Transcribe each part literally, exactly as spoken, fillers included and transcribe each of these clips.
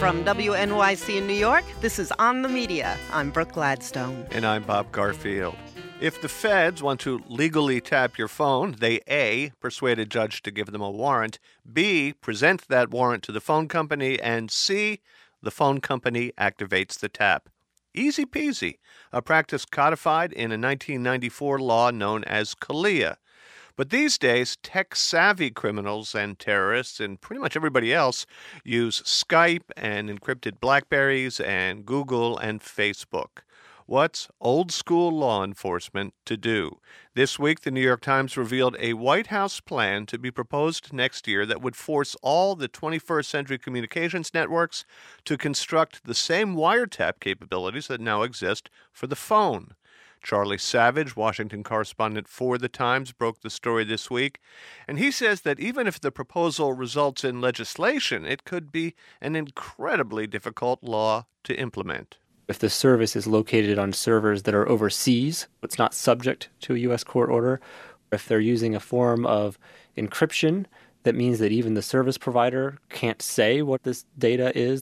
From W N Y C in New York, this is On the Media. I'm Brooke Gladstone. And I'm Bob Garfield. If the feds want to legally tap your phone, they A, persuade a judge to give them a warrant, B, present that warrant to the phone company, and C, the phone company activates the tap. Easy peasy, a practice codified in a nineteen ninety-four law known as CALEA. But these days, tech-savvy criminals and terrorists and pretty much everybody else use Skype and encrypted BlackBerries and Google and Facebook. What's old-school law enforcement to do? This week, the New York Times revealed a White House plan to be proposed next year that would force all the twenty-first century communications networks to construct the same wiretap capabilities that now exist for the phone. Charlie Savage, Washington correspondent for The Times, broke the story this week, and he says that even if the proposal results in legislation, it could be an incredibly difficult law to implement. If the service is located on servers that are overseas, it's not subject to a U S court order. If they're using a form of encryption, that means that even the service provider can't say what this data is.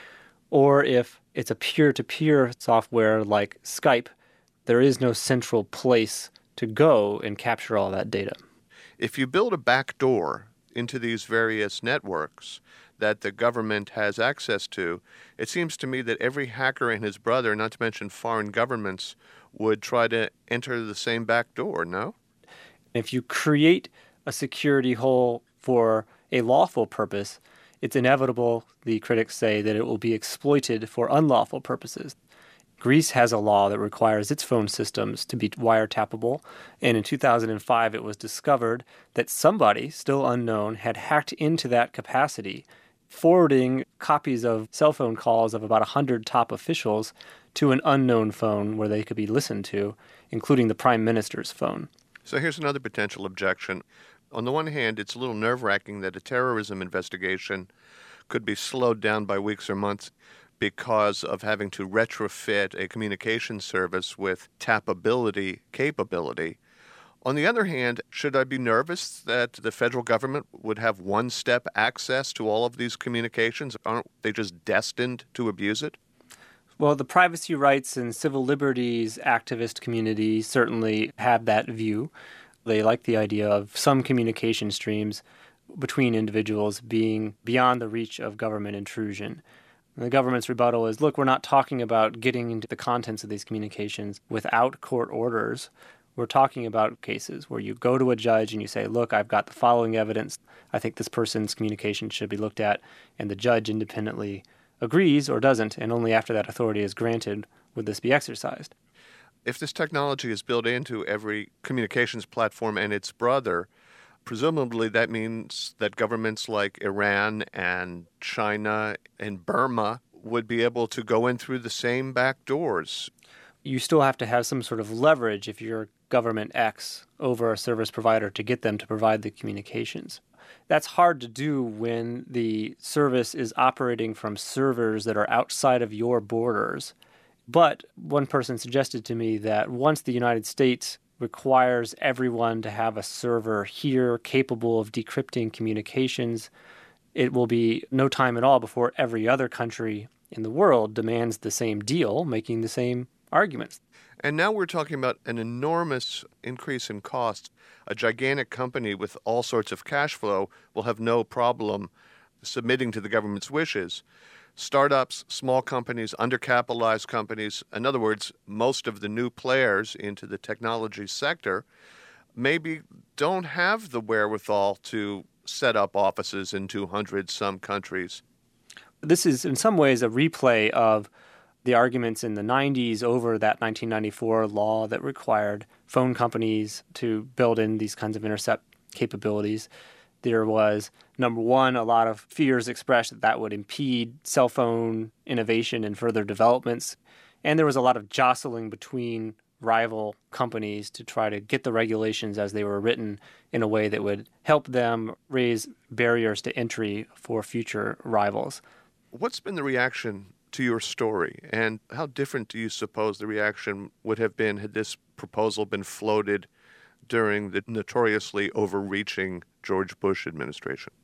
Or if it's a peer-to-peer software like Skype, there is no central place to go and capture all that data. If you build a backdoor into these various networks that the government has access to, it seems to me that every hacker and his brother, not to mention foreign governments, would try to enter the same back door, no? If you create a security hole for a lawful purpose, it's inevitable, the critics say, that it will be exploited for unlawful purposes. Greece has a law that requires its phone systems to be wiretappable, and in two thousand five it was discovered that somebody, still unknown, had hacked into that capacity, forwarding copies of cell phone calls of about one hundred top officials to an unknown phone where they could be listened to, including the Prime Minister's phone. So here's another potential objection. On the one hand, it's a little nerve-wracking that a terrorism investigation could be slowed down by weeks or months because of having to retrofit a communication service with tappability capability. On the other hand, should I be nervous that the federal government would have one-step access to all of these communications? Aren't they just destined to abuse it? Well, the privacy rights and civil liberties activist community certainly have that view. They like the idea of some communication streams between individuals being beyond the reach of government intrusion. The government's rebuttal is, look, we're not talking about getting into the contents of these communications without court orders. We're talking about cases where you go to a judge and you say, look, I've got the following evidence. I think this person's communication should be looked at. And the judge independently agrees or doesn't. And only after that authority is granted would this be exercised. If this technology is built into every communications platform and its brother, presumably that means that governments like Iran and China and Burma would be able to go in through the same back doors. You still have to have some sort of leverage if you're government X over a service provider to get them to provide the communications. That's hard to do when the service is operating from servers that are outside of your borders. But one person suggested to me that once the United States requires everyone to have a server here capable of decrypting communications, it will be no time at all before every other country in the world demands the same deal, making the same arguments. And now we're talking about an enormous increase in cost. A gigantic company with all sorts of cash flow will have no problem submitting to the government's wishes. Startups, small companies, undercapitalized companies, in other words, most of the new players into the technology sector maybe don't have the wherewithal to set up offices in two hundred some countries. This is in some ways a replay of the arguments in the nineties over that nineteen ninety-four law that required phone companies to build in these kinds of intercept capabilities. There was, number one, a lot of fears expressed that that would impede cell phone innovation and further developments. And there was a lot of jostling between rival companies to try to get the regulations as they were written in a way that would help them raise barriers to entry for future rivals. What's been the reaction to your story, and how different do you suppose the reaction would have been had this proposal been floated during the notoriously overreaching George Bush administration?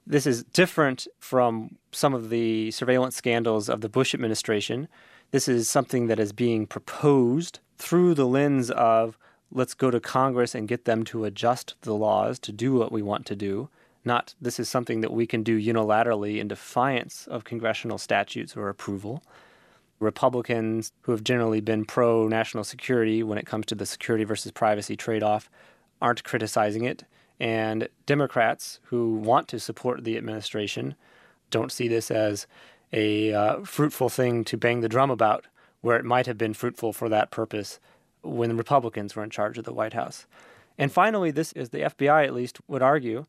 This is different from some of the surveillance scandals of the Bush administration. This is something that is being proposed through the lens of let's go to Congress and get them to adjust the laws to do what we want to do. Not this is something that we can do unilaterally in defiance of congressional statutes or approval. Republicans, who have generally been pro-national security when it comes to the security versus privacy trade-off, aren't criticizing it. And Democrats, who want to support the administration, don't see this as a uh, fruitful thing to bang the drum about, where it might have been fruitful for that purpose when the Republicans were in charge of the White House. And finally, this is, the F B I at least would argue,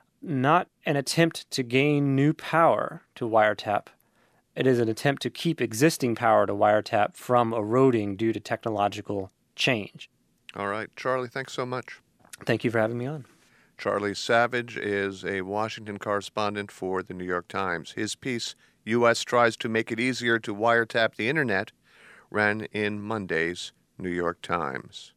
not an attempt to gain new power to wiretap. It is an attempt to keep existing power to wiretap from eroding due to technological change. All right. Charlie, thanks so much. Thank you for having me on. Charlie Savage is a Washington correspondent for The New York Times. His piece, U S Tries to Make It Easier to Wiretap the Internet, ran in Monday's New York Times.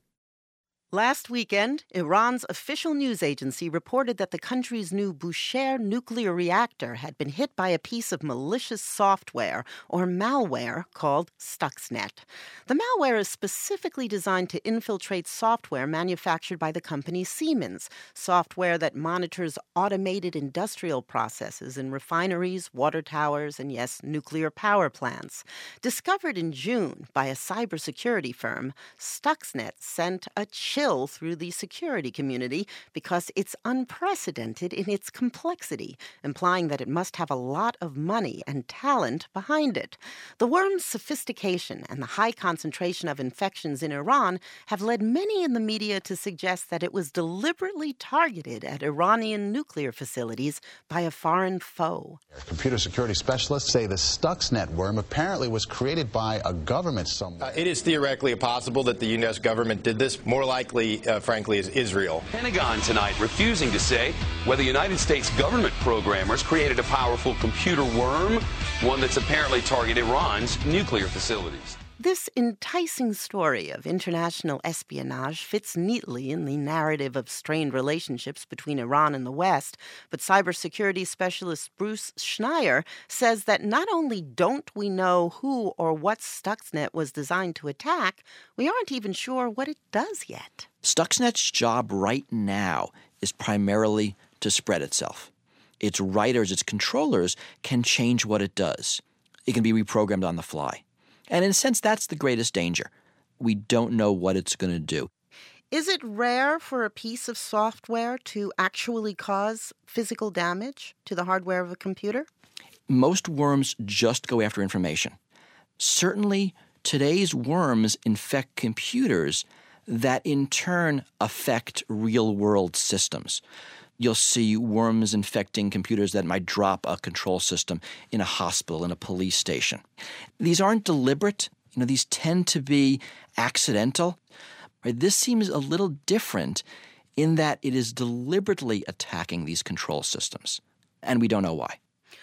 Last weekend, Iran's official news agency reported that the country's new Bushehr nuclear reactor had been hit by a piece of malicious software, or malware, called Stuxnet. The malware is specifically designed to infiltrate software manufactured by the company Siemens, software that monitors automated industrial processes in refineries, water towers, and, yes, nuclear power plants. Discovered in June by a cybersecurity firm, Stuxnet sent a chill through the security community because it's unprecedented in its complexity, implying that it must have a lot of money and talent behind it. The worm's sophistication and the high concentration of infections in Iran have led many in the media to suggest that it was deliberately targeted at Iranian nuclear facilities by a foreign foe. Computer security specialists say the Stuxnet worm apparently was created by a government somewhere. Uh, it is theoretically possible that the U S government did this. More likely, uh, frankly, is Israel. Pentagon tonight refusing to say whether United States government programmers created a powerful computer worm, one that's apparently targeted Iran's nuclear facilities. This enticing story of international espionage fits neatly in the narrative of strained relationships between Iran and the West, but cybersecurity specialist Bruce Schneier says that not only don't we know who or what Stuxnet was designed to attack, we aren't even sure what it does yet. Stuxnet's job right now is primarily to spread itself. Its writers, its controllers, can change what it does. It can be reprogrammed on the fly. And in a sense, that's the greatest danger. We don't know what it's going to do. Is it rare for a piece of software to actually cause physical damage to the hardware of a computer? Most worms just go after information. Certainly, today's worms infect computers that in turn affect real-world systems. You'll see worms infecting computers that might drop a control system in a hospital, in a police station. These aren't deliberate. You know, these tend to be accidental. Right? This seems a little different in that it is deliberately attacking these control systems, and we don't know why.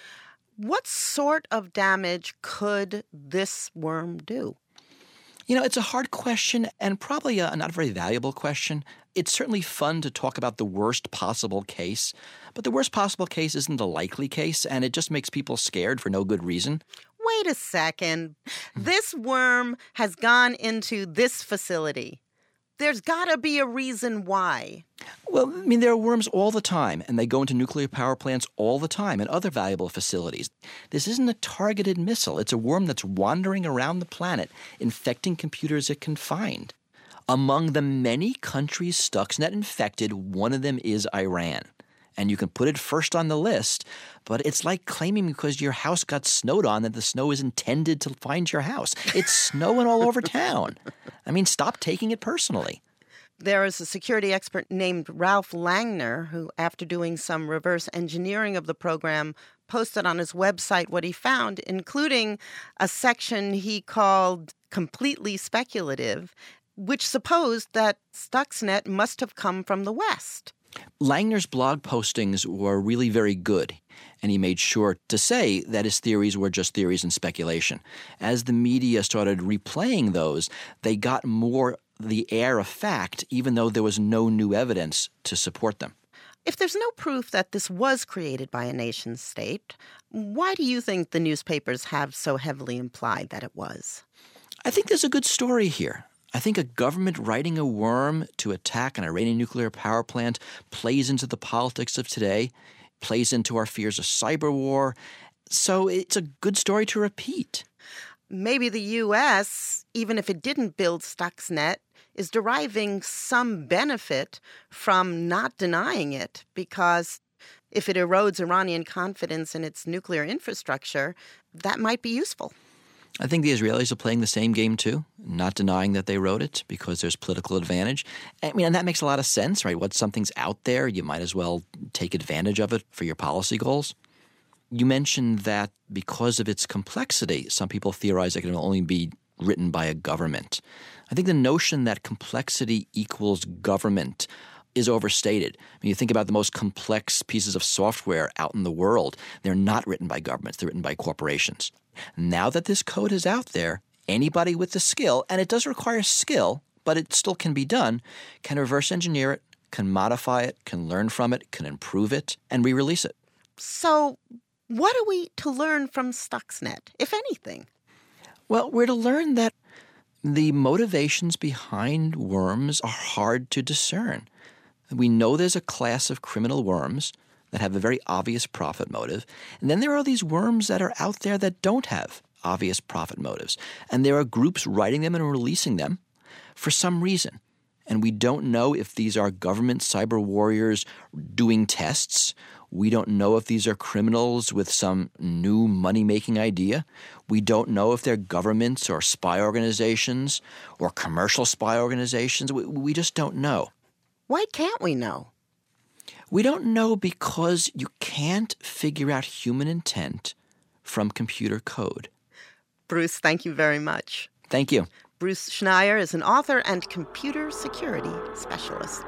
What sort of damage could this worm do? You know, it's a hard question and probably a not very valuable question. It's certainly fun to talk about the worst possible case, but the worst possible case isn't the likely case, and it just makes people scared for no good reason. Wait a second. This worm has gone into this facility. There's got to be a reason why. Well, I mean, there are worms all the time, and they go into nuclear power plants all the time and other valuable facilities. This isn't a targeted missile. It's a worm that's wandering around the planet, infecting computers it can find. Among the many countries Stuxnet infected, one of them is Iran. And you can put it first on the list, but it's like claiming because your house got snowed on that the snow is intended to find your house. It's snowing all over town. I mean, stop taking it personally. There is a security expert named Ralph Langner who, after doing some reverse engineering of the program, posted on his website what he found, including a section he called completely speculative, which supposed that Stuxnet must have come from the West. Langner's blog postings were really very good, and he made sure to say that his theories were just theories and speculation. As the media started replaying those, they got more the air of fact, even though there was no new evidence to support them. If there's no proof that this was created by a nation state, why do you think the newspapers have so heavily implied that it was? I think there's a good story here. I think a government writing a worm to attack an Iranian nuclear power plant plays into the politics of today, plays into our fears of cyber war. So it's a good story to repeat. Maybe the U S, even if it didn't build Stuxnet, is deriving some benefit from not denying it, because if it erodes Iranian confidence in its nuclear infrastructure, that might be useful. I think the Israelis are playing the same game too, not denying that they wrote it because there's political advantage. I mean, and that makes a lot of sense, right? Once something's out there, you might as well take advantage of it for your policy goals. You mentioned that because of its complexity, some people theorize it can only be written by a government. I think the notion that complexity equals government is overstated. I mean, you think about the most complex pieces of software out in the world. They're not written by governments. They're written by corporations. Now that this code is out there, anybody with the skill, and it does require skill, but it still can be done, can reverse engineer it, can modify it, can learn from it, can improve it, and re-release it. So what are we to learn from Stuxnet, if anything? Well, we're to learn that the motivations behind worms are hard to discern. We know there's a class of criminal worms that have a very obvious profit motive, and then there are these worms that are out there that don't have obvious profit motives, and there are groups writing them and releasing them for some reason. And we don't know if these are government cyber warriors doing tests. We don't know if these are criminals with some new money-making idea. We don't know if they're governments or spy organizations or commercial spy organizations. We, we just don't know. Why can't we know? We don't know because you can't figure out human intent from computer code. Bruce, thank you very much. Thank you. Bruce Schneier is an author and computer security specialist.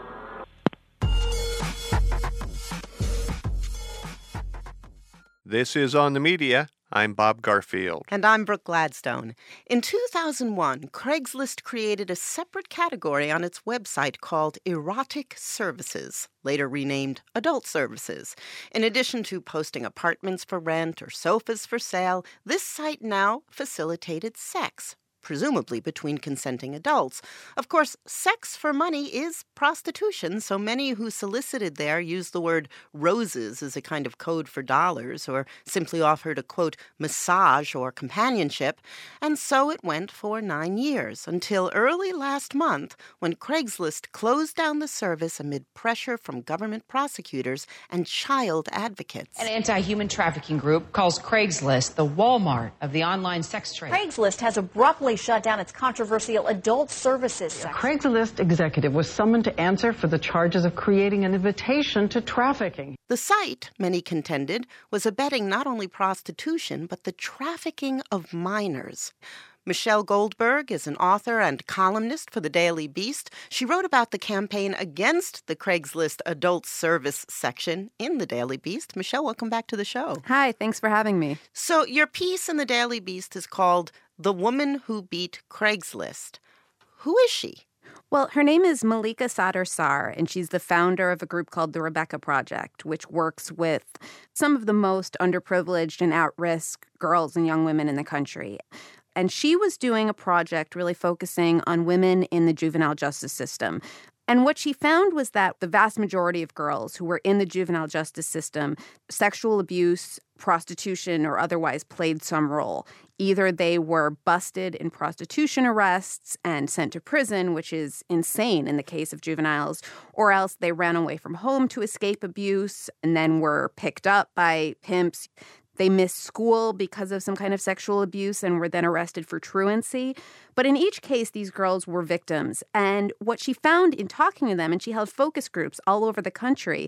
This is On the Media. I'm Bob Garfield. And I'm Brooke Gladstone. In two thousand one, Craigslist created a separate category on its website called Erotic Services, later renamed Adult Services. In addition to posting apartments for rent or sofas for sale, this site now facilitated sex, presumably between consenting adults. Of course, sex for money is prostitution, so many who solicited there used the word roses as a kind of code for dollars, or simply offered a, quote, massage or companionship. And so it went for nine years, until early last month, when Craigslist closed down the service amid pressure from government prosecutors and child advocates. An anti-human trafficking group calls Craigslist the Walmart of the online sex trade. Craigslist has abruptly shut down its controversial adult services section. A Craigslist executive was summoned to answer for the charges of creating an invitation to trafficking. The site, many contended, was abetting not only prostitution, but the trafficking of minors. Michelle Goldberg is an author and columnist for the Daily Beast. She wrote about the campaign against the Craigslist adult service section in the Daily Beast. Michelle, welcome back to the show. Hi, thanks for having me. So your piece in the Daily Beast is called The Woman Who Beat Craigslist. Who is she? Well, her name is Malika Sadr Sar, and she's the founder of a group called the Rebecca Project, which works with some of the most underprivileged and at-risk girls and young women in the country. And she was doing a project really focusing on women in the juvenile justice system. And what she found was that the vast majority of girls who were in the juvenile justice system, sexual abuse, prostitution, or otherwise played some role. Either they were busted in prostitution arrests and sent to prison, which is insane in the case of juveniles, or else they ran away from home to escape abuse and then were picked up by pimps. They missed school because of some kind of sexual abuse and were then arrested for truancy. But in each case, these girls were victims. And what she found in talking to them, and she held focus groups all over the country,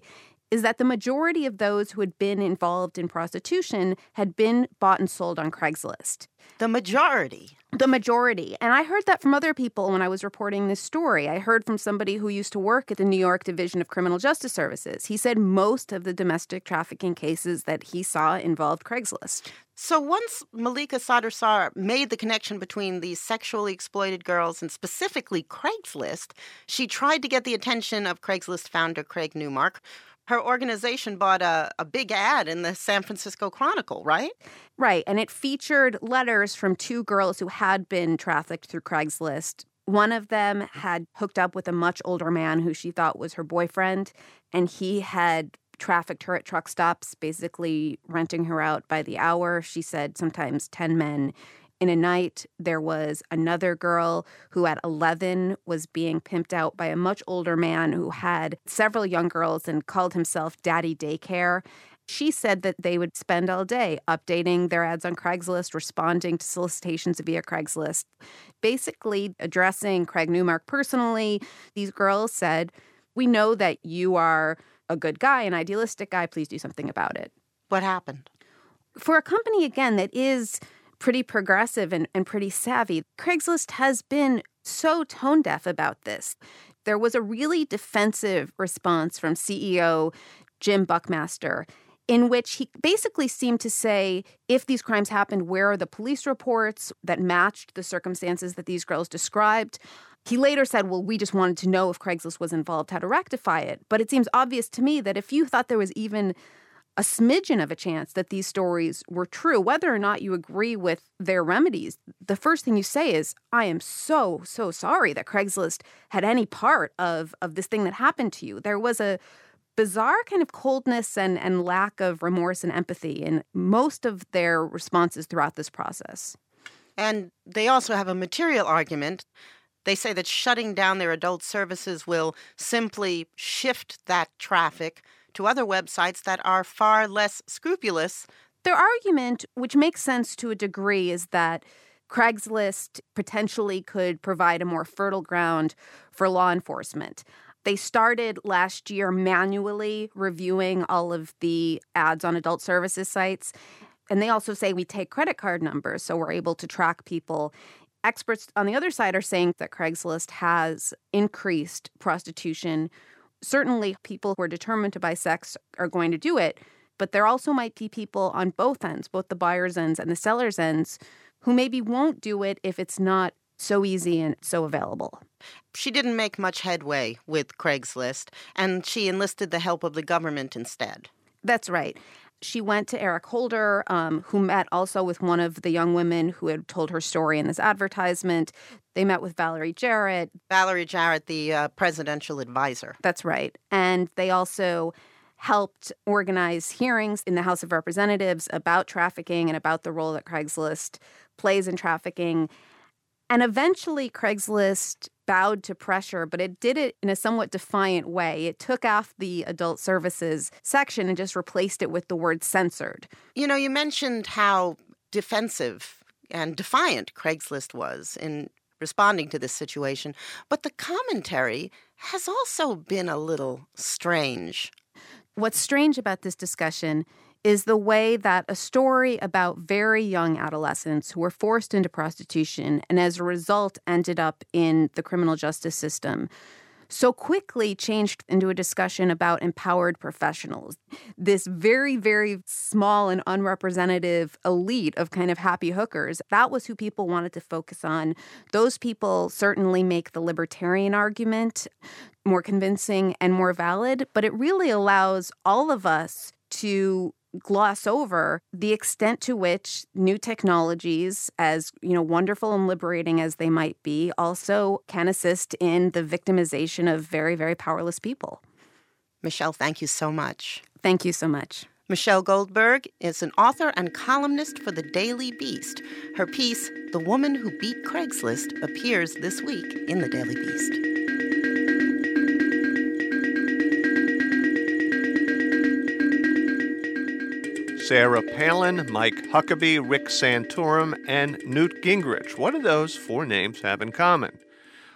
is that the majority of those who had been involved in prostitution had been bought and sold on Craigslist. The majority? The majority. And I heard that from other people when I was reporting this story. I heard from somebody who used to work at the New York Division of Criminal Justice Services. He said most of the domestic trafficking cases that he saw involved Craigslist. So once Malika Sadr-Sar made the connection between these sexually exploited girls and specifically Craigslist, she tried to get the attention of Craigslist founder Craig Newmark. Her organization bought a, a big ad in the San Francisco Chronicle, right? Right, and it featured letters from two girls who had been trafficked through Craigslist. One of them had hooked up with a much older man who she thought was her boyfriend, and he had trafficked her at truck stops, basically renting her out by the hour. She said sometimes ten men in a night. There was another girl who at eleven was being pimped out by a much older man who had several young girls and called himself Daddy Daycare. She said that they would spend all day updating their ads on Craigslist, responding to solicitations via Craigslist, basically addressing Craig Newmark personally. These girls said, "We know that you are a good guy, an idealistic guy. Please do something about it." What happened? For a company, again, that is pretty progressive and, and pretty savvy, Craigslist has been so tone-deaf about this. There was a really defensive response from C E O Jim Buckmaster, in which he basically seemed to say, if these crimes happened, where are the police reports that matched the circumstances that these girls described? He later said, well, we just wanted to know if Craigslist was involved, how to rectify it. But it seems obvious to me that if you thought there was even a smidgen of a chance that these stories were true, whether or not you agree with their remedies, the first thing you say is, I am so, so sorry that Craigslist had any part of, of this thing that happened to you. There was a bizarre kind of coldness and, and lack of remorse and empathy in most of their responses throughout this process. And they also have a material argument. They say that shutting down their adult services will simply shift that traffic to other websites that are far less scrupulous. Their argument, which makes sense to a degree, is that Craigslist potentially could provide a more fertile ground for law enforcement. They started last year manually reviewing all of the ads on adult services sites. And they also say we take credit card numbers, so we're able to track people. Experts on the other side are saying that Craigslist has increased prostitution. Certainly, people who are determined to buy sex are going to do it. But there also might be people on both ends, both the buyer's ends and the seller's ends, who maybe won't do it if it's not so easy and so available. She didn't make much headway with Craigslist, and she enlisted the help of the government instead. That's right. She went to Eric Holder, um, who met also with one of the young women who had told her story in this advertisement. They met with Valerie Jarrett. Valerie Jarrett, the uh, presidential advisor. That's right. And they also helped organize hearings in the House of Representatives about trafficking and about the role that Craigslist plays in trafficking. And eventually, Craigslist bowed to pressure, but it did it in a somewhat defiant way. It took off the adult services section and just replaced it with the word censored. You know, you mentioned how defensive and defiant Craigslist was in responding to this situation, but the commentary has also been a little strange. What's strange about this discussion is the way that a story about very young adolescents who were forced into prostitution and as a result ended up in the criminal justice system so quickly changed into a discussion about empowered professionals. This very, very small and unrepresentative elite of kind of happy hookers, that was who people wanted to focus on. Those people certainly make the libertarian argument more convincing and more valid, but it really allows all of us to gloss over the extent to which new technologies, as you know, wonderful and liberating as they might be, also can assist in the victimization of very, very powerless people. Michelle, thank you so much. Thank you so much. Michelle Goldberg is an author and columnist for the Daily Beast. Her piece, The Woman Who Beat Craigslist, appears this week in the Daily Beast. Sarah Palin, Mike Huckabee, Rick Santorum, and Newt Gingrich. What do those four names have in common?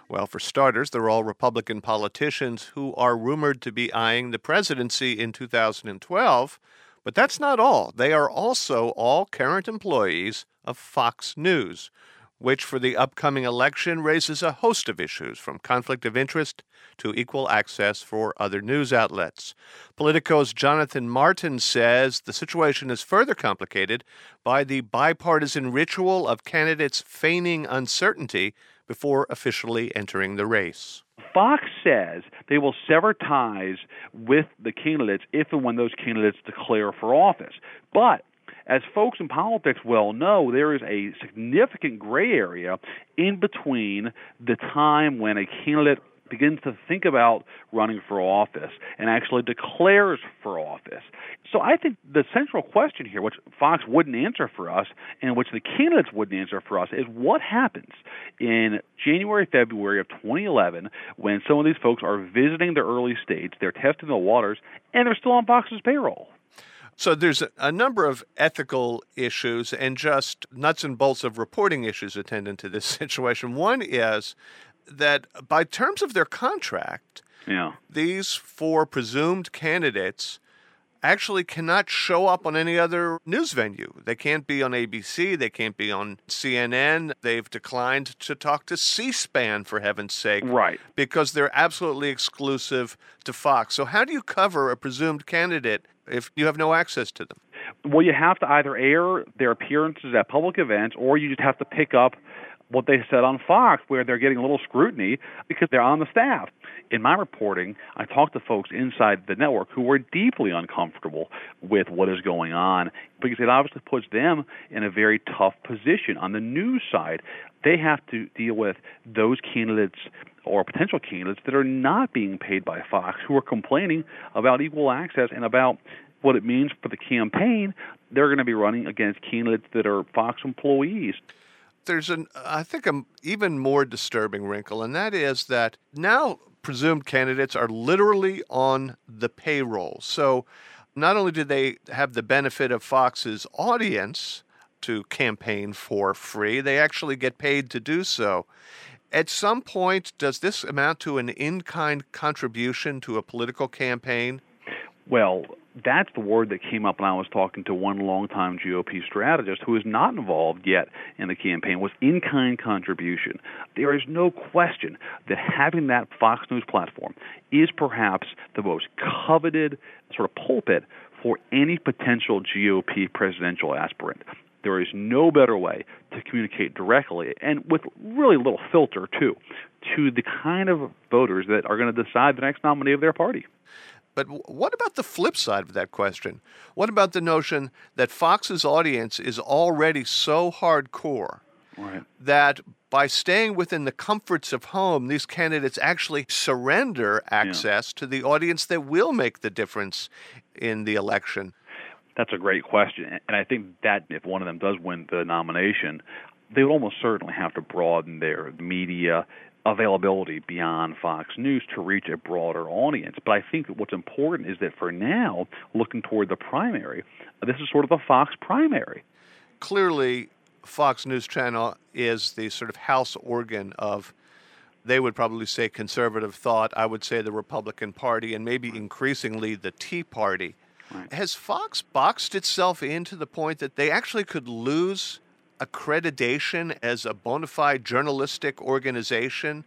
Well, for starters, they're all Republican politicians who are rumored to be eyeing the presidency in two thousand twelve. But that's not all. They are also all current employees of Fox News, which for the upcoming election raises a host of issues, from conflict of interest to equal access for other news outlets. Politico's Jonathan Martin says the situation is further complicated by the bipartisan ritual of candidates feigning uncertainty before officially entering the race. Fox says they will sever ties with the candidates if and when those candidates declare for office. But as folks in politics well know, there is a significant gray area in between the time when a candidate begins to think about running for office and actually declares for office. So I think the central question here, which Fox wouldn't answer for us and which the candidates wouldn't answer for us, is what happens in January, February of twenty eleven when some of these folks are visiting their early states, they're testing the waters, and they're still on Fox's payroll. So there's a, a number of ethical issues and just nuts and bolts of reporting issues attendant to this situation. One is that by terms of their contract, yeah. these four presumed candidates actually cannot show up on any other news venue. They can't be on A B C. They can't be on C N N. They've declined to talk to C-SPAN, for heaven's sake. Right. Because they're absolutely exclusive to Fox. So how do you cover a presumed candidate if you have no access to them? Well, you have to either air their appearances at public events, or you just have to pick up what they said on Fox, where they're getting a little scrutiny because they're on the staff. In my reporting, I talked to folks inside the network who were deeply uncomfortable with what is going on because it obviously puts them in a very tough position. On the news side, they have to deal with those candidates or potential candidates that are not being paid by Fox, who are complaining about equal access and about what it means for the campaign. They're going to be running against candidates that are Fox employees. There's an, I think, an even more disturbing wrinkle, and that is that now presumed candidates are literally on the payroll. So not only do they have the benefit of Fox's audience to campaign for free, they actually get paid to do so. At some point, does this amount to an in-kind contribution to a political campaign? Well, that's the word that came up when I was talking to one longtime G O P strategist who is not involved yet in the campaign, was in-kind contribution. There is no question that having that Fox News platform is perhaps the most coveted sort of pulpit for any potential G O P presidential aspirant. There is no better way to communicate directly, and with really little filter, too, to the kind of voters that are going to decide the next nominee of their party. But what about the flip side of that question? What about the notion that Fox's audience is already so hardcore right. that by staying within the comforts of home, these candidates actually surrender access yeah. to the audience that will make the difference in the election? That's a great question. And I think that if one of them does win the nomination, they would almost certainly have to broaden their media availability beyond Fox News to reach a broader audience. But I think that what's important is that for now, looking toward the primary, this is sort of the Fox primary. Clearly, Fox News Channel is the sort of house organ of, they would probably say, conservative thought. I would say the Republican Party, and maybe increasingly the Tea Party. Right. Has Fox boxed itself in to the point that they actually could lose accreditation as a bona fide journalistic organization?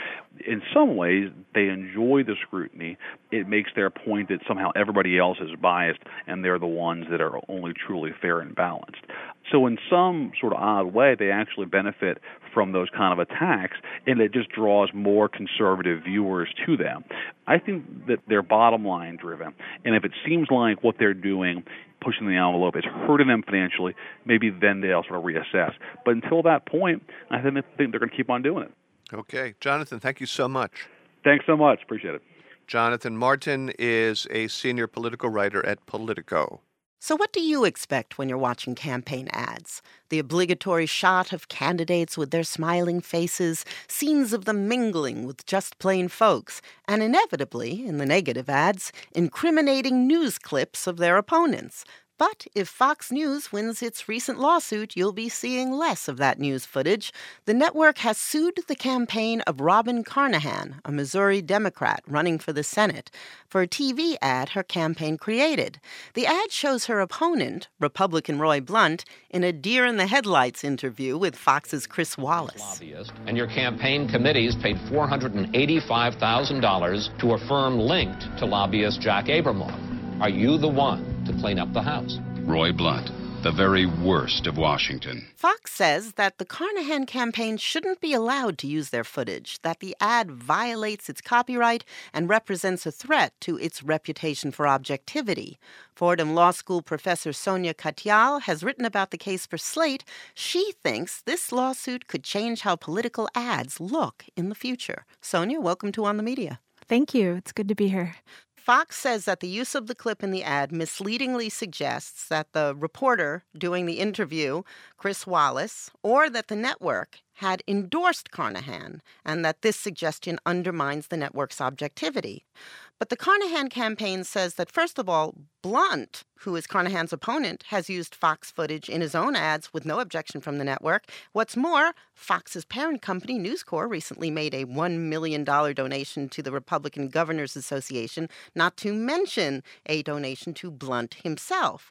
In some ways, they enjoy the scrutiny. It makes their point that somehow everybody else is biased and they're the ones that are only truly fair and balanced. So in some sort of odd way, they actually benefit from those kind of attacks, and it just draws more conservative viewers to them. I think that they're bottom line driven, and if it seems like what they're doing, pushing the envelope, is hurting them financially, maybe then they'll sort of reassess. But until that point, I think they're going to keep on doing it. Okay. Jonathan, thank you so much. Thanks so much. Appreciate it. Jonathan Martin is a senior political writer at Politico. So what do you expect when you're watching campaign ads? The obligatory shot of candidates with their smiling faces, scenes of them mingling with just plain folks, and inevitably, in the negative ads, incriminating news clips of their opponents. But if Fox News wins its recent lawsuit, you'll be seeing less of that news footage. The network has sued the campaign of Robin Carnahan, a Missouri Democrat running for the Senate, for a T V ad her campaign created. The ad shows her opponent, Republican Roy Blunt, in a deer-in-the-headlights interview with Fox's Chris Wallace. And your campaign committees paid four hundred eighty-five thousand dollars to a firm linked to lobbyist Jack Abramoff. Are you the one to clean up the house? Roy Blunt, the very worst of Washington. Fox says that the Carnahan campaign shouldn't be allowed to use their footage, that the ad violates its copyright and represents a threat to its reputation for objectivity. Fordham Law School professor Sonia Katyal has written about the case for Slate. She thinks this lawsuit could change how political ads look in the future. Sonia, welcome to On the Media. Thank you. It's good to be here. Fox says that the use of the clip in the ad misleadingly suggests that the reporter doing the interview, Chris Wallace, or that the network had endorsed Carnahan, and that this suggestion undermines the network's objectivity. But the Carnahan campaign says that, first of all, Blunt, who is Carnahan's opponent, has used Fox footage in his own ads with no objection from the network. What's more, Fox's parent company, News Corp, recently made a one million dollars donation to the Republican Governors Association, not to mention a donation to Blunt himself.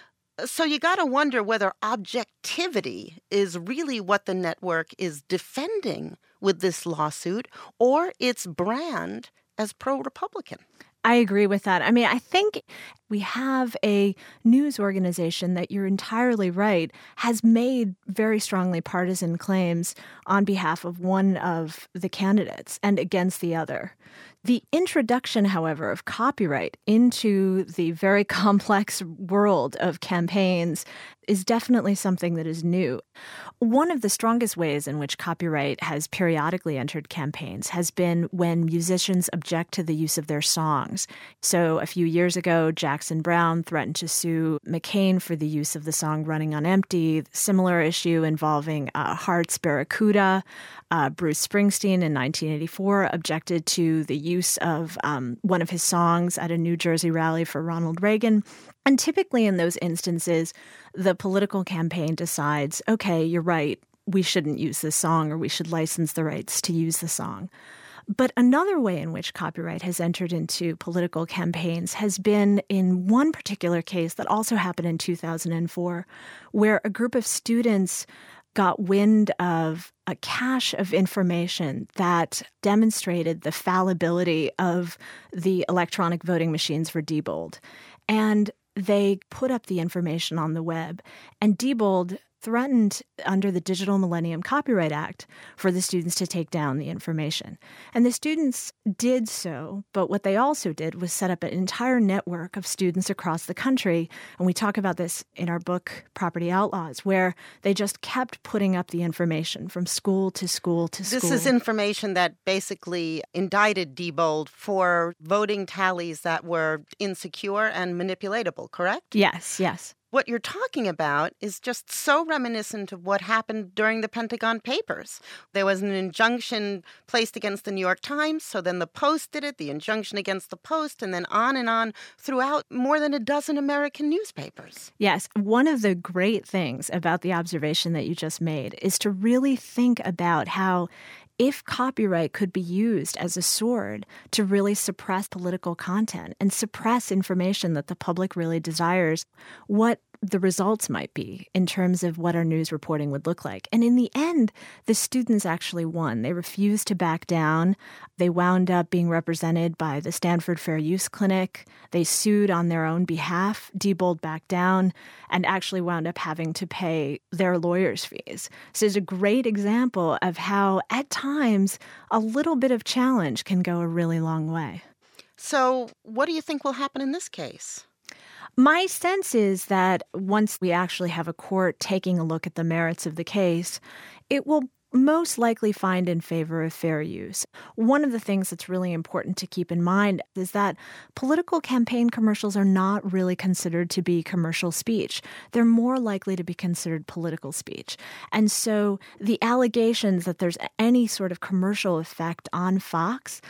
So you got to wonder whether objectivity is really what the network is defending with this lawsuit, or its brand as pro-Republican. I agree with that. I mean, I think we have a news organization that, you're entirely right, has made very strongly partisan claims on behalf of one of the candidates and against the other. The introduction, however, of copyright into the very complex world of campaigns is definitely something that is new. One of the strongest ways in which copyright has periodically entered campaigns has been when musicians object to the use of their songs. So a few years ago, Jackson Browne threatened to sue McCain for the use of the song Running on Empty. Similar issue involving uh, Heart's Barracuda. Uh, Bruce Springsteen in nineteen eighty-four objected to the use of um, one of his songs at a New Jersey rally for Ronald Reagan. And typically in those instances, the political campaign decides, okay, you're right, we shouldn't use this song, or we should license the rights to use the song. But another way in which copyright has entered into political campaigns has been in one particular case that also happened in two thousand four, where a group of students got wind of a cache of information that demonstrated the fallibility of the electronic voting machines for Diebold. And they put up the information on the web, and Diebold threatened under the Digital Millennium Copyright Act for the students to take down the information. And the students did so, but what they also did was set up an entire network of students across the country, and we talk about this in our book, Property Outlaws, where they just kept putting up the information from school to school to school. This is information that basically indicted Diebold for voting tallies that were insecure and manipulatable, correct? Yes, yes. What you're talking about is just so reminiscent of what happened during the Pentagon Papers. There was an injunction placed against the New York Times, so then the Post did it, the injunction against the Post, and then on and on throughout more than a dozen American newspapers. Yes. One of the great things about the observation that you just made is to really think about how, if copyright could be used as a sword to really suppress political content and suppress information that the public really desires, what the results might be in terms of what our news reporting would look like. And in the end, the students actually won. They refused to back down. They wound up being represented by the Stanford Fair Use Clinic. They sued on their own behalf. Diebold backed down and actually wound up having to pay their lawyers' fees. So it's a great example of how, at times, a little bit of challenge can go a really long way. So what do you think will happen in this case? My sense is that once we actually have a court taking a look at the merits of the case, it will most likely find in favor of fair use. One of the things that's really important to keep in mind is that political campaign commercials are not really considered to be commercial speech. They're more likely to be considered political speech. And so the allegations that there's any sort of commercial effect on Fox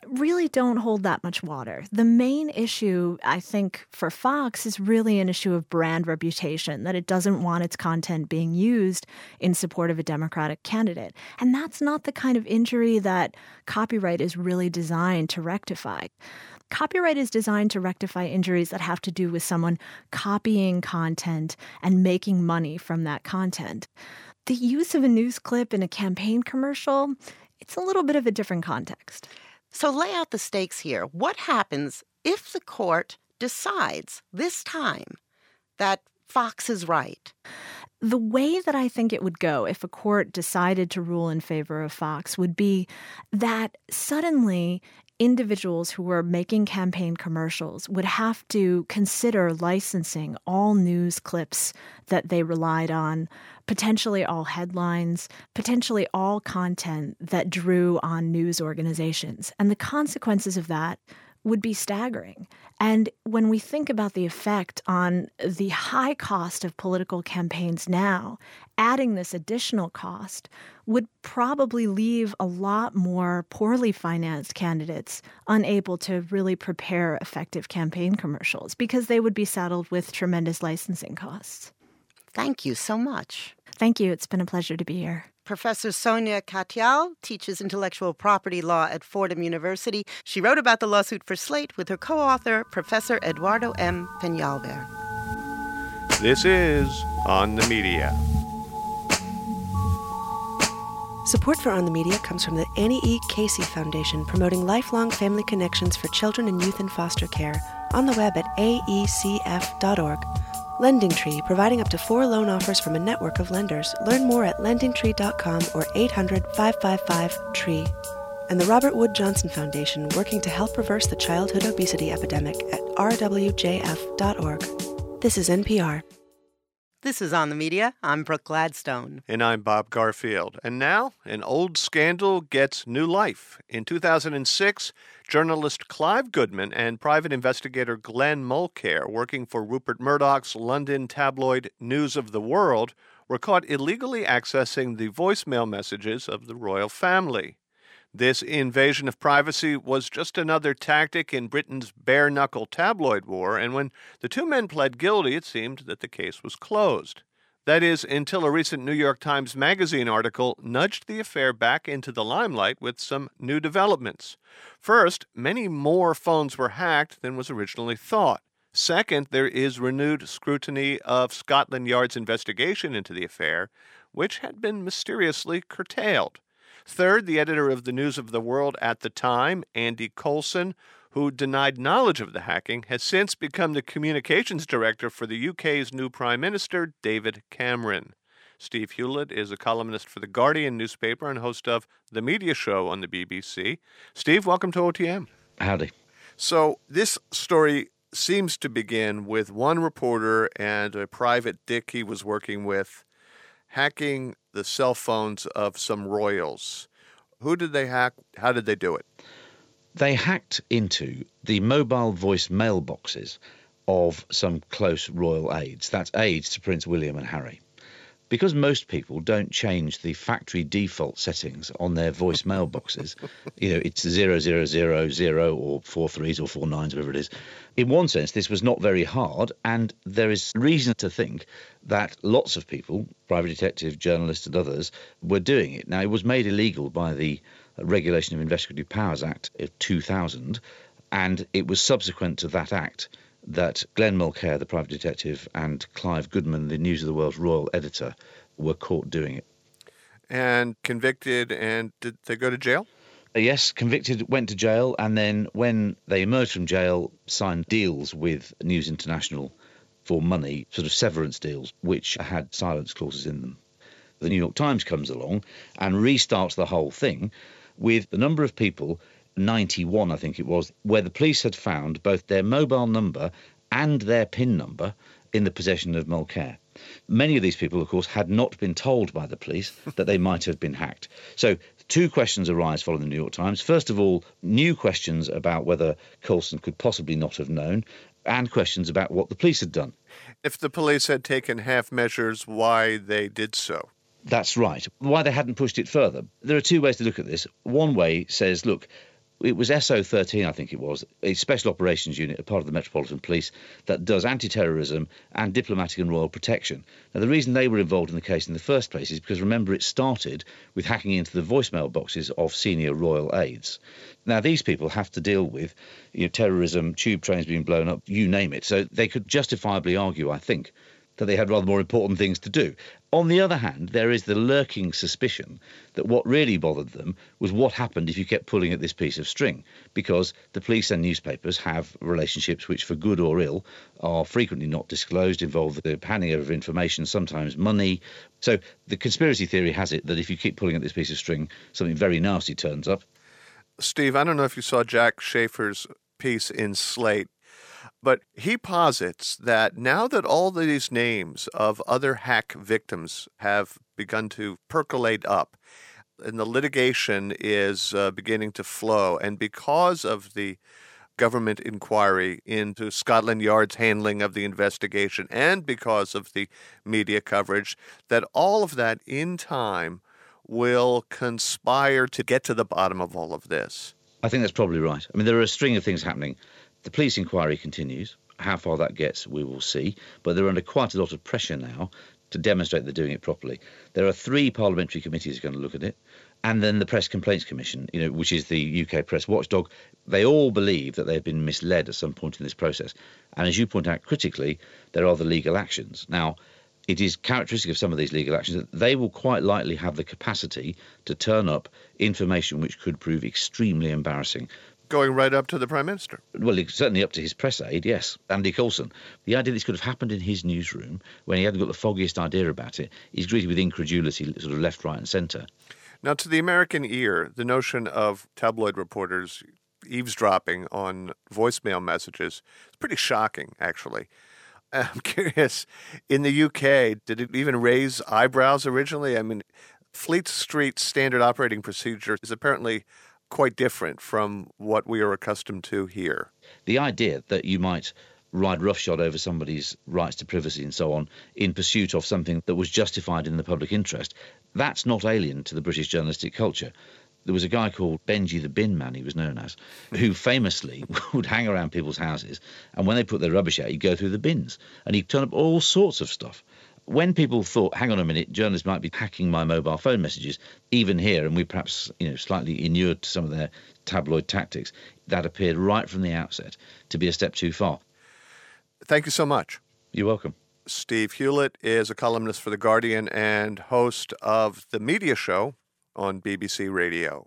really don't hold that much water. The main issue, I think, for Fox is really an issue of brand reputation, that it doesn't want its content being used in support of a Democratic candidate. And that's not the kind of injury that copyright is really designed to rectify. Copyright is designed to rectify injuries that have to do with someone copying content and making money from that content. The use of a news clip in a campaign commercial, it's a little bit of a different context. So lay out the stakes here. What happens if the court decides this time that Fox is right? The way that I think it would go if a court decided to rule in favor of Fox would be that suddenly individuals who were making campaign commercials would have to consider licensing all news clips that they relied on, potentially all headlines, potentially all content that drew on news organizations. And the consequences of that would be staggering. And when we think about the effect on the high cost of political campaigns now, adding this additional cost would probably leave a lot more poorly financed candidates unable to really prepare effective campaign commercials because they would be saddled with tremendous licensing costs. Thank you so much. Thank you. It's been a pleasure to be here. Professor Sonia Katyal teaches intellectual property law at Fordham University. She wrote about the lawsuit for Slate with her co-author, Professor Eduardo M. Peñalver. This is On the Media. Support for On the Media comes from the Annie E. Casey Foundation, promoting lifelong family connections for children and youth in foster care. On the web at A E C F dot org. Lending Tree, providing up to four loan offers from a network of lenders. Learn more at lending tree dot com or eight hundred, five five five, T R E E. And the Robert Wood Johnson Foundation, working to help reverse the childhood obesity epidemic at R W J F dot org. This is N P R. This is On the Media. I'm Brooke Gladstone. And I'm Bob Garfield. And now, an old scandal gets new life. In two thousand six, journalist Clive Goodman and private investigator Glenn Mulcair, working for Rupert Murdoch's London tabloid News of the World, were caught illegally accessing the voicemail messages of the royal family. This invasion of privacy was just another tactic in Britain's bare-knuckle tabloid war, and when the two men pled guilty, it seemed that the case was closed. That is, until a recent New York Times Magazine article nudged the affair back into the limelight with some new developments. First, many more phones were hacked than was originally thought. Second, there is renewed scrutiny of Scotland Yard's investigation into the affair, which had been mysteriously curtailed. Third, the editor of the News of the World at the time, Andy Coulson, who denied knowledge of the hacking, has since become the communications director for the U K's new Prime Minister, David Cameron. Steve Hewlett is a columnist for The Guardian newspaper and host of The Media Show on the B B C. Steve, welcome to O T M. Howdy. So this story seems to begin with one reporter and a private dick he was working with hacking the cell phones of some royals. Who did they hack? How did they do it? They hacked into the mobile voice mailboxes of some close royal aides. That's aides to Prince William and Harry. Because most people don't change the factory default settings on their voice mailboxes, you know, it's zero zero zero zero or four threes or four nines, whatever it is. In one sense, this was not very hard, and there is reason to think that lots of people, private detectives, journalists and others, were doing it. Now, it was made illegal by the Regulation of Investigative Powers Act of two thousand, and it was subsequent to that act that Glenn Mulcair, the private detective, and Clive Goodman, the News of the World's royal editor, were caught doing it. And convicted, and did they go to jail? Yes, convicted, went to jail, and then when they emerged from jail, signed deals with News International for money, sort of severance deals, which had silence clauses in them. The New York Times comes along and restarts the whole thing with a number of people, ninety-one I think it was, where the police had found both their mobile number and their PIN number in the possession of Mulcair. Many of these people, of course, had not been told by the police that they might have been hacked. So two questions arise following the New York Times. First of all, new questions about whether Coulson could possibly not have known, and questions about what the police had done. If the police had taken half measures, why they did so? That's right. Why they hadn't pushed it further. There are two ways to look at this. One way says, look, It was S O thirteen, I think it was, a special operations unit, a part of the Metropolitan Police, that does anti-terrorism and diplomatic and royal protection. Now, the reason they were involved in the case in the first place is because, remember, it started with hacking into the voicemail boxes of senior royal aides. Now, these people have to deal with you know, terrorism, tube trains being blown up, you name it. So they could justifiably argue, I think, that they had rather more important things to do. On the other hand, there is the lurking suspicion that what really bothered them was what happened if you kept pulling at this piece of string, because the police and newspapers have relationships which, for good or ill, are frequently not disclosed, involve the handing over of information, sometimes money. So the conspiracy theory has it that if you keep pulling at this piece of string, something very nasty turns up. Steve, I don't know if you saw Jack Schaefer's piece in Slate, but he posits that now that all these names of other hack victims have begun to percolate up and the litigation is uh, beginning to flow, and because of the government inquiry into Scotland Yard's handling of the investigation and because of the media coverage, that all of that in time will conspire to get to the bottom of all of this. I think that's probably right. I mean, there are a string of things happening. The police inquiry continues. How far that gets, we will see. But they're under quite a lot of pressure now to demonstrate they're doing it properly. There are three parliamentary committees going to look at it. And then the Press Complaints Commission, you know, which is the U K press watchdog. They all believe that they've been misled at some point in this process. And as you point out critically, there are the legal actions. Now, it is characteristic of some of these legal actions that they will quite likely have the capacity to turn up information which could prove extremely embarrassing. Going right up to the Prime Minister? Well, certainly up to his press aide, yes, Andy Coulson. The idea this could have happened in his newsroom when he hadn't got the foggiest idea about it is greeted with incredulity, sort of left, right and centre. Now, to the American ear, the notion of tabloid reporters eavesdropping on voicemail messages is pretty shocking, actually. I'm curious, in the U K, did it even raise eyebrows originally? I mean, Fleet Street's standard operating procedure is apparently quite different from what we are accustomed to here. The idea that you might ride roughshod over somebody's rights to privacy and so on in pursuit of something that was justified in the public interest, that's not alien to the British journalistic culture. There was a guy called Benji the Bin Man, he was known as, who famously would hang around people's houses, and when they put their rubbish out, he'd go through the bins, and he'd turn up all sorts of stuff. When people thought, hang on a minute, journalists might be hacking my mobile phone messages, even here, and we perhaps, you know, slightly inured to some of their tabloid tactics, that appeared right from the outset to be a step too far. Thank you so much. You're welcome. Steve Hewlett is a columnist for The Guardian and host of The Media Show on B B C Radio.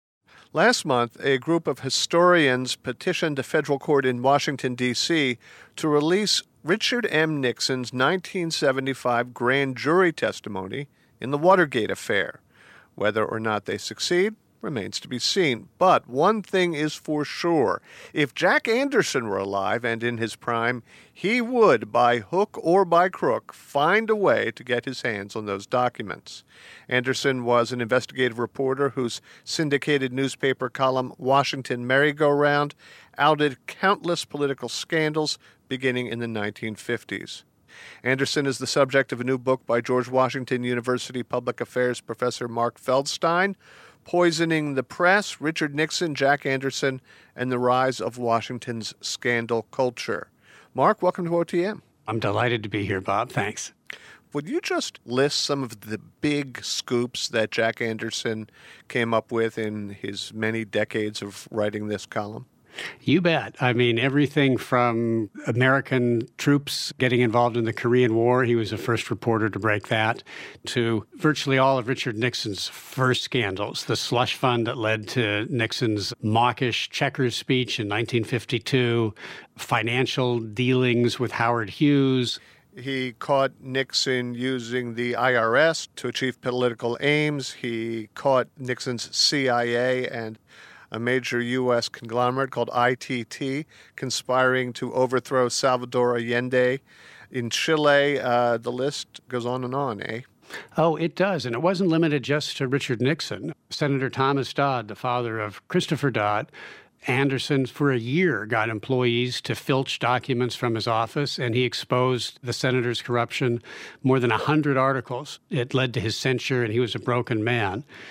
Last month, a group of historians petitioned a federal court in Washington, D C to release Richard M. Nixon's nineteen seventy-five grand jury testimony in the Watergate affair. Whether or not they succeed remains to be seen. But one thing is for sure. If Jack Anderson were alive and in his prime, he would, by hook or by crook, find a way to get his hands on those documents. Anderson was an investigative reporter whose syndicated newspaper column, Washington Merry-Go-Round, outed countless political scandals beginning in the nineteen fifties. Anderson is the subject of a new book by George Washington University Public Affairs professor Mark Feldstein, Poisoning the Press, Richard Nixon, Jack Anderson, and the Rise of Washington's Scandal Culture. Mark, welcome to O T M. I'm delighted to be here, Bob. Thanks. Would you just list some of the big scoops that Jack Anderson came up with in his many decades of writing this column? You bet. I mean, everything from American troops getting involved in the Korean War, he was the first reporter to break that, to virtually all of Richard Nixon's first scandals, the slush fund that led to Nixon's mawkish Checkers speech in nineteen fifty-two, financial dealings with Howard Hughes. He caught Nixon using the I R S to achieve political aims. He caught Nixon's C I A and a major U S conglomerate called I T T, conspiring to overthrow Salvador Allende. In Chile, uh, the list goes on and on, eh? Oh, it does. And it wasn't limited just to Richard Nixon. Senator Thomas Dodd, the father of Christopher Dodd, Anderson, for a year, got employees to filch documents from his office, and he exposed the senator's corruption. More than one hundred articles. It led to his censure, and he was a broken man.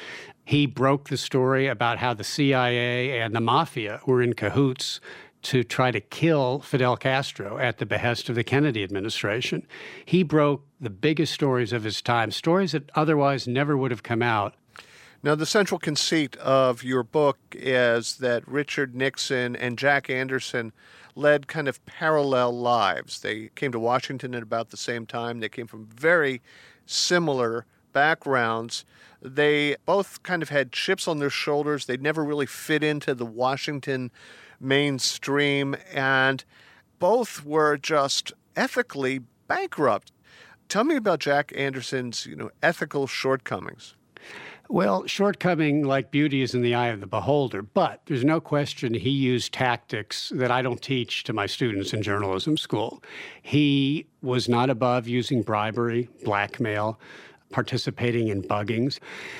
He broke the story about how the C I A and the mafia were in cahoots to try to kill Fidel Castro at the behest of the Kennedy administration. He broke the biggest stories of his time, stories that otherwise never would have come out. Now, the central conceit of your book is that Richard Nixon and Jack Anderson led kind of parallel lives. They came to Washington at about the same time. They came from very similar backgrounds. They both kind of had chips on their shoulders. They'd never really fit into the Washington mainstream, and both were just ethically bankrupt. Tell me about Jack Anderson's, you know, ethical shortcomings. Well, shortcoming, like beauty, is in the eye of the beholder, but there's no question he used tactics that I don't teach to my students in journalism school. He was not above using bribery, blackmail, participating in buggings.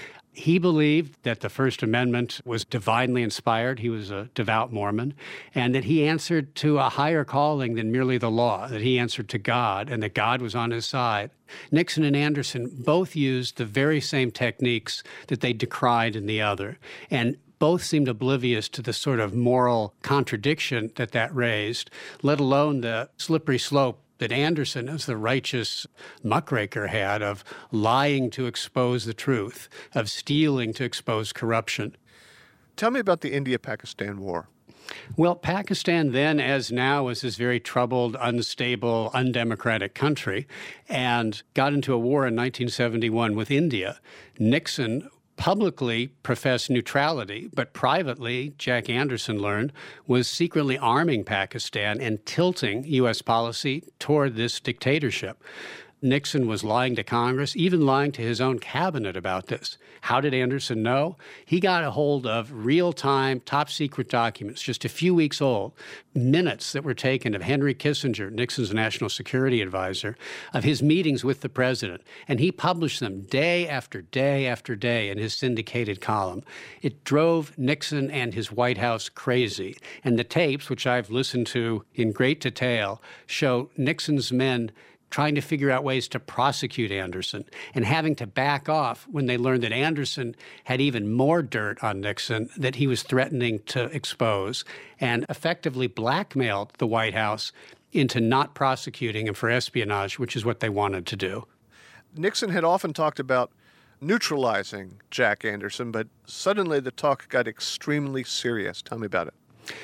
He believed that the First Amendment was divinely inspired. He was a devout Mormon, and that he answered to a higher calling than merely the law, that he answered to God, and that God was on his side. Nixon and Anderson both used the very same techniques that they decried in the other, and both seemed oblivious to the sort of moral contradiction that that raised, let alone the slippery slope that Anderson, as the righteous muckraker, had of lying to expose the truth, of stealing to expose corruption. Tell me about the India-Pakistan War. Well, Pakistan then, as now, was this very troubled, unstable, undemocratic country, and got into a war in nineteen seventy-one with India. Nixon publicly professed neutrality, but privately, Jack Anderson learned, was secretly arming Pakistan and tilting U S policy toward this dictatorship. Nixon was lying to Congress, even lying to his own cabinet about this. How did Anderson know? He got a hold of real-time, top-secret documents, just a few weeks old, minutes that were taken of Henry Kissinger, Nixon's national security advisor, of his meetings with the president, and he published them day after day after day in his syndicated column. It drove Nixon and his White House crazy, and the tapes, which I've listened to in great detail, show Nixon's men trying to figure out ways to prosecute Anderson and having to back off when they learned that Anderson had even more dirt on Nixon that he was threatening to expose, and effectively blackmailed the White House into not prosecuting him for espionage, which is what they wanted to do. Nixon had often talked about neutralizing Jack Anderson, but suddenly the talk got extremely serious. Tell me about it.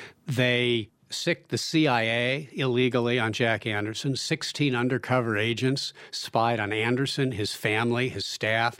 They sicked the C I A illegally on Jack Anderson. sixteen undercover agents spied on Anderson, his family, his staff.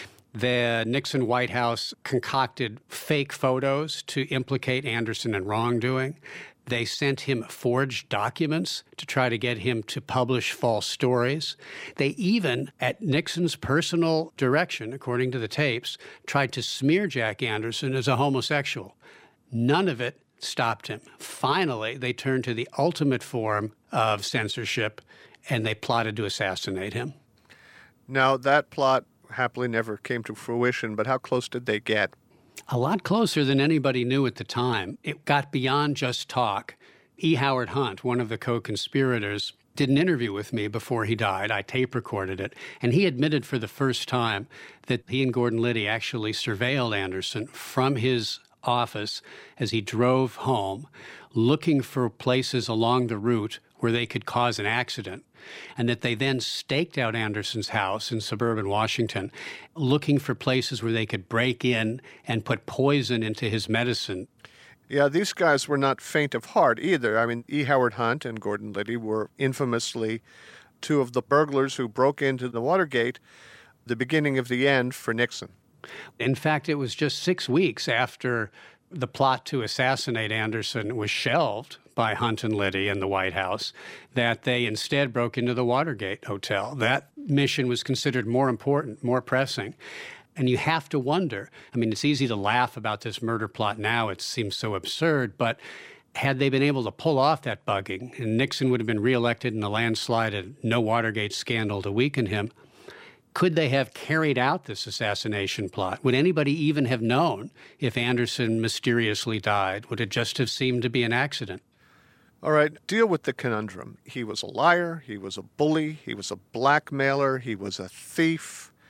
The Nixon White House concocted fake photos to implicate Anderson in wrongdoing. They sent him forged documents to try to get him to publish false stories. They even, at Nixon's personal direction, according to the tapes, tried to smear Jack Anderson as a homosexual. None of it stopped him. Finally, they turned to the ultimate form of censorship, and they plotted to assassinate him. Now, that plot happily never came to fruition, but how close did they get? A lot closer than anybody knew at the time. It got beyond just talk. E. Howard Hunt, one of the co-conspirators, did an interview with me before he died. I tape recorded it. And he admitted for the first time that he and Gordon Liddy actually surveilled Anderson from his office as he drove home, looking for places along the route where they could cause an accident, and that they then staked out Anderson's house in suburban Washington, looking for places where they could break in and put poison into his medicine. Yeah, these guys were not faint of heart either. I mean, E. Howard Hunt and Gordon Liddy were infamously two of the burglars who broke into the Watergate, the beginning of the end for Nixon. In fact, it was just six weeks after the plot to assassinate Anderson was shelved by Hunt and Liddy in the White House that they instead broke into the Watergate Hotel. That mission was considered more important, more pressing. And you have to wonder, I mean, it's easy to laugh about this murder plot now. It seems so absurd, but had they been able to pull off that bugging, and Nixon would have been reelected in a landslide and no Watergate scandal to weaken him, could they have carried out this assassination plot? Would anybody even have known if Anderson mysteriously died? Would it just have seemed to be an accident? All right, deal with the conundrum. He was a liar, he was a bully, he was a blackmailer, he was a thief.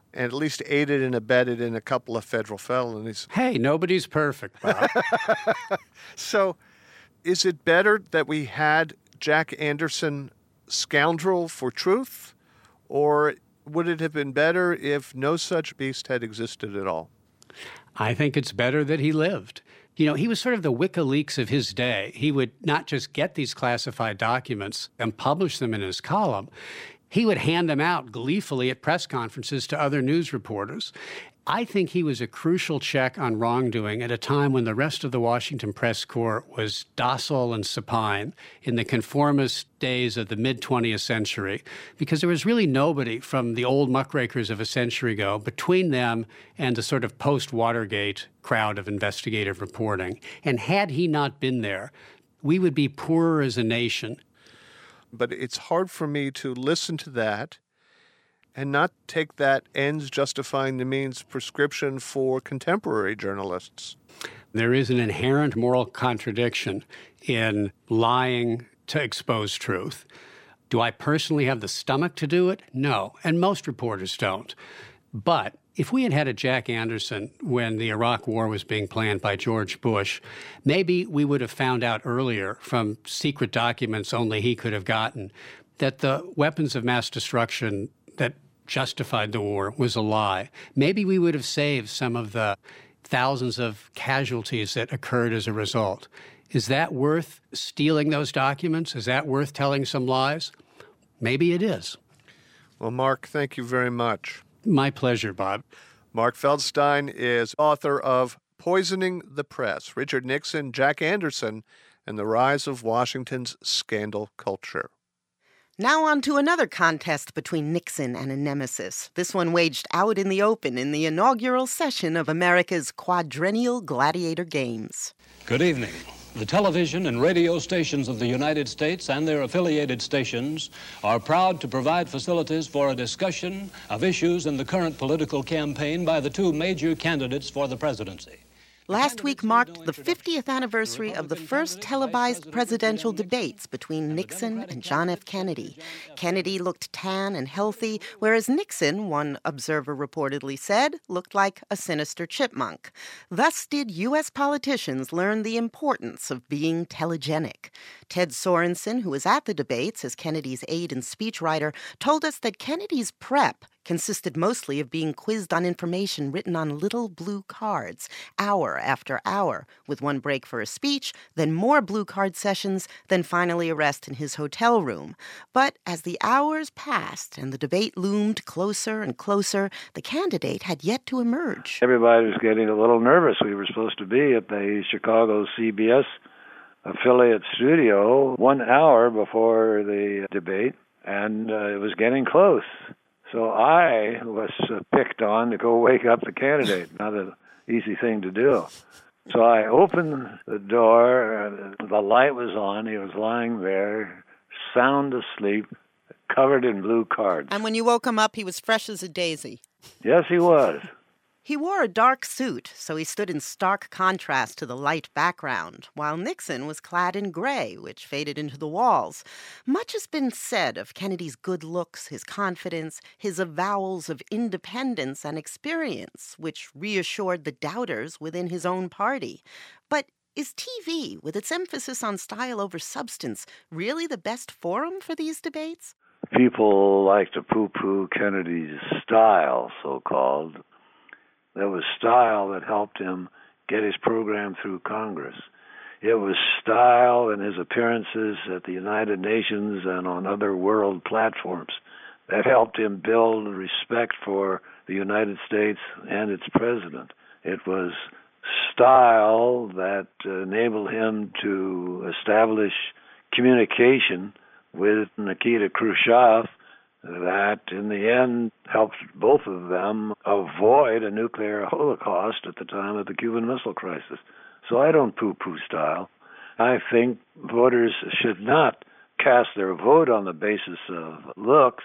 and at least aided and abetted in a couple of federal felonies. Hey, nobody's perfect, Bob. So is it better that we had Jack Anderson scoundrel for truth, or would it have been better if no such beast had existed at all? I think it's better that he lived. You know, he was sort of the WikiLeaks of his day. He would not just get these classified documents and publish them in his column. He would hand them out gleefully at press conferences to other news reporters. I think he was a crucial check on wrongdoing at a time when the rest of the Washington press corps was docile and supine in the conformist days of the mid-twentieth century, because there was really nobody from the old muckrakers of a century ago between them and the sort of post-Watergate crowd of investigative reporting. And had he not been there, we would be poorer as a nation. But it's hard for me to listen to that and not take that ends justifying the means prescription for contemporary journalists. There is an inherent moral contradiction in lying to expose truth. Do I personally have the stomach to do it? No, and most reporters don't. But if we had had a Jack Anderson when the Iraq War was being planned by George Bush, maybe we would have found out earlier from secret documents only he could have gotten that the weapons of mass destruction that justified the war was a lie. Maybe we would have saved some of the thousands of casualties that occurred as a result. Is that worth stealing those documents? Is that worth telling some lies? Maybe it is. Well, Mark, thank you very much. My pleasure, Bob. Mark Feldstein is author of Poisoning the Press, Richard Nixon, Jack Anderson, and the Rise of Washington's Scandal Culture. Now on to another contest between Nixon and a nemesis. This one waged out in the open in the inaugural session of America's quadrennial gladiator games. Good evening. The television and radio stations of the United States and their affiliated stations are proud to provide facilities for a discussion of issues in the current political campaign by the two major candidates for the presidency. Last week marked the fiftieth anniversary of the first televised presidential debates between Nixon and John F. Kennedy. Kennedy looked tan and healthy, whereas Nixon, one observer reportedly said, looked like a sinister chipmunk. Thus did U S politicians learn the importance of being telegenic. Ted Sorensen, who was at the debates as Kennedy's aide and speechwriter, told us that Kennedy's prep consisted mostly of being quizzed on information written on little blue cards, hour after hour, with one break for a speech, then more blue card sessions, then finally a rest in his hotel room. But as the hours passed and the debate loomed closer and closer, the candidate had yet to emerge. Everybody was getting a little nervous. We were supposed to be at the Chicago C B S affiliate studio one hour before the debate, and uh, it was getting close. So I was uh, picked on to go wake up the candidate. Not an easy thing to do. So I opened the door. Uh, the light was on. He was lying there, sound asleep, covered in blue cards. And when you woke him up, he was fresh as a daisy. Yes, he was. He wore a dark suit, so he stood in stark contrast to the light background, while Nixon was clad in gray, which faded into the walls. Much has been said of Kennedy's good looks, his confidence, his avowals of independence and experience, which reassured the doubters within his own party. But is T V, with its emphasis on style over substance, really the best forum for these debates? People like to poo-poo Kennedy's style, so-called. There was style that helped him get his program through Congress. It was style in his appearances at the United Nations and on other world platforms that helped him build respect for the United States and its president. It was style that enabled him to establish communication with Nikita Khrushchev that, in the end, helped both of them avoid a nuclear holocaust at the time of the Cuban Missile Crisis. So I don't poo-poo style. I think voters should not cast their vote on the basis of looks.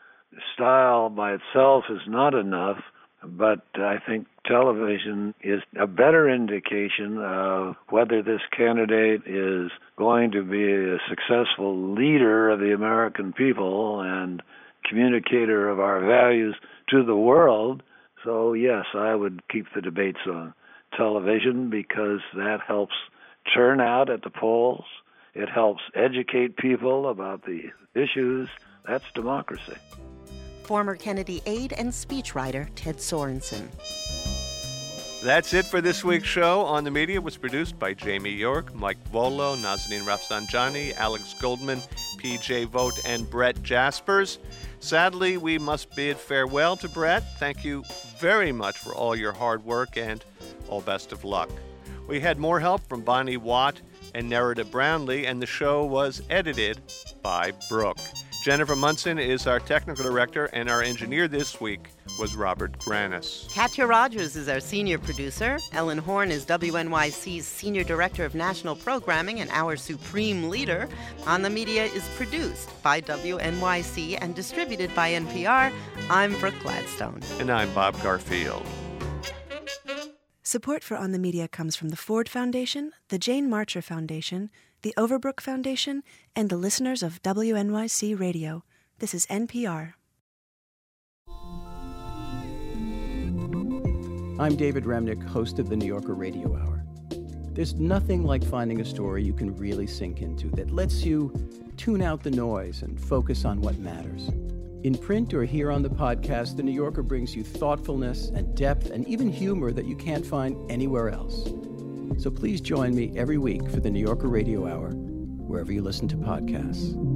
Style by itself is not enough, but I think television is a better indication of whether this candidate is going to be a successful leader of the American people and communicator of our values to the world. So, yes, I would keep the debates on television because that helps turnout at the polls. It helps educate people about the issues. That's democracy. Former Kennedy aide and speechwriter Ted Sorensen. That's it for this week's show. On the Media was produced by Jamie York, Mike Volo, Nazanin Rafsanjani, Alex Goldman, P J Vogt, and Brett Jaspers. Sadly, we must bid farewell to Brett. Thank you very much for all your hard work and all best of luck. We had more help from Bonnie Watt and Nerida Brownlee, and the show was edited by Brooke. Jennifer Munson is our technical director, and our engineer this week was Robert Granis. Katya Rogers is our senior producer. Ellen Horn is W N Y C's senior director of national programming and our supreme leader. On the Media is produced by W N Y C and distributed by N P R. I'm Brooke Gladstone. And I'm Bob Garfield. Support for On the Media comes from the Ford Foundation, the Jane Marcher Foundation, the Overbrook Foundation, and the listeners of W N Y C Radio. This is N P R. I'm David Remnick, host of the New Yorker Radio Hour. There's nothing like finding a story you can really sink into that lets you tune out the noise and focus on what matters. In print or here on the podcast, The New Yorker brings you thoughtfulness and depth and even humor that you can't find anywhere else. So please join me every week for the New Yorker Radio Hour, wherever you listen to podcasts.